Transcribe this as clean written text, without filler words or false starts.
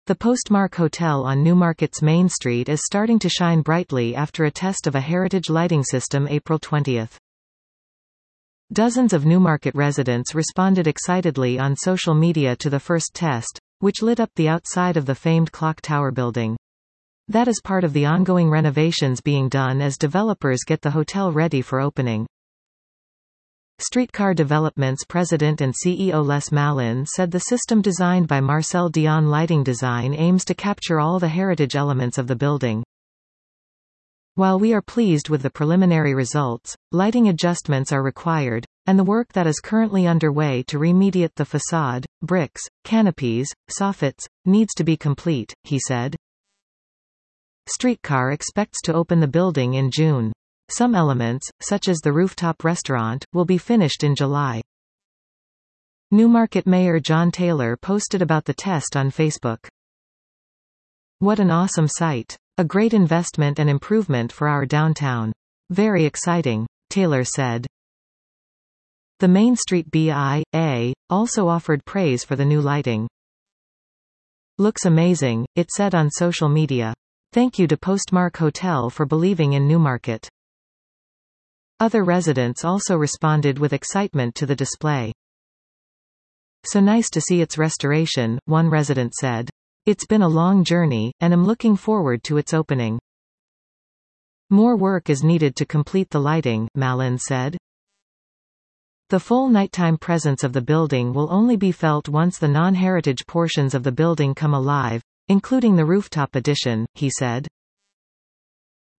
The Postmark Hotel on Newmarket's Main Street is starting to shine brightly after a test of a heritage lighting system April 20. Dozens of Newmarket residents responded excitedly on social media to the first test, which lit up the outside of the famed Clock Tower building. That is part of the ongoing renovations being done as developers get the hotel ready for opening. Streetcar Developments president and CEO Les Malin said the system designed by Marcel Dion Lighting Design aims to capture all the heritage elements of the building. While we are pleased with the preliminary results, lighting adjustments are required, and the work that is currently underway to remediate the facade, bricks, canopies, soffits, needs to be complete, he said. Streetcar expects to open the building in June. Some elements, such as the rooftop restaurant, will be finished in July. Newmarket Mayor John Taylor posted about the test on Facebook. "What an awesome site. A great investment and improvement for our downtown. Very exciting," Taylor said. The Main Street BIA also offered praise for the new lighting. "Looks amazing," it said on social media. "Thank you to Postmark Hotel for believing in Newmarket." Other residents also responded with excitement to the display. "So nice to see its restoration," one resident said. "It's been a long journey, and I'm looking forward to its opening." "More work is needed to complete the lighting," Malin said. The full nighttime presence of the building will only be felt once the non-heritage portions of the building come alive, including the rooftop addition, he said.